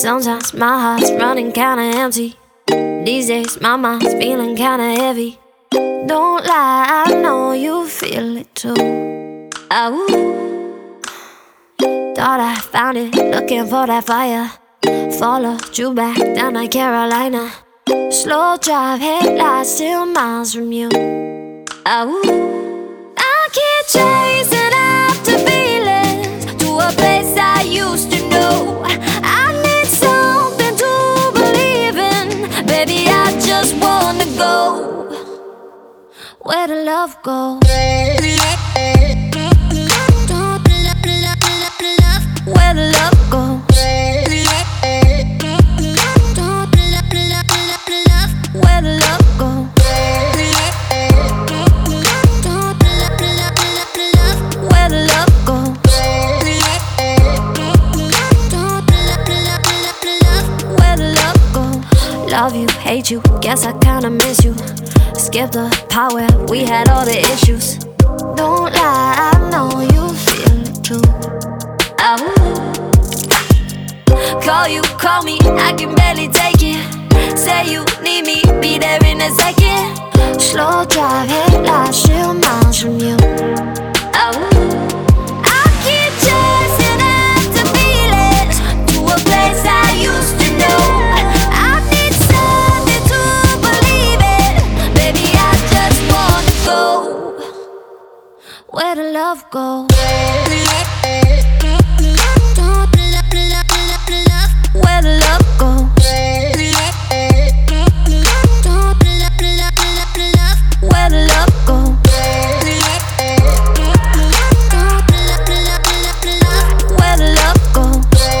Sometimes my heart's running kinda empty. These days my mind's feeling kinda heavy. Don't lie, I know you feel it too. Thought I found it, looking for that fire. Followed you back down to Carolina. Slow drive, headlights still miles from you. I keep chasing after feelings to a place I used to know. I need something to believe in. Baby, I just wanna go where the love goes. Where the love goes. Where the love goes. Where the love goes. Where the love goes. Love you, hate you, guess I kinda miss you. Skip the part where we had all the issues. Don't lie, I know you feel it too. Call you, call me, I can barely take it. Say you need me, be there in a second. Slow drive, headlights still miles from you. I keep chasing after feelings to a place I used to know. I need something to believe in. Baby, I just wanna go where the love goes. Where the love goes. Where the love goes. Where the love goes.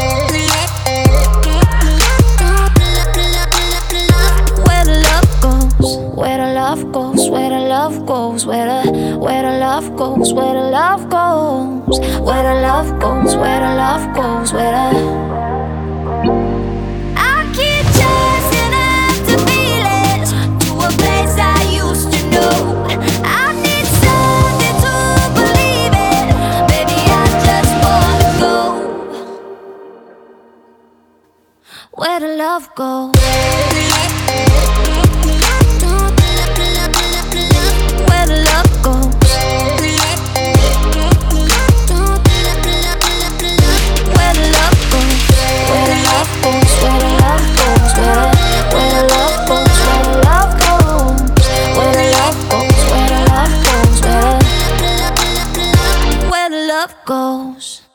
Where the love goes. Where the love goes. Where the love goes. Where the love goes. Where the love goes. Where the love goes. Where the love goes. Where the where the love goes. Where the love goes. Where the love goes. Where the love goes. Where the love goes. Where the love goes. Where the love goes. Where the love goes. Where the love goes. Where the love goes.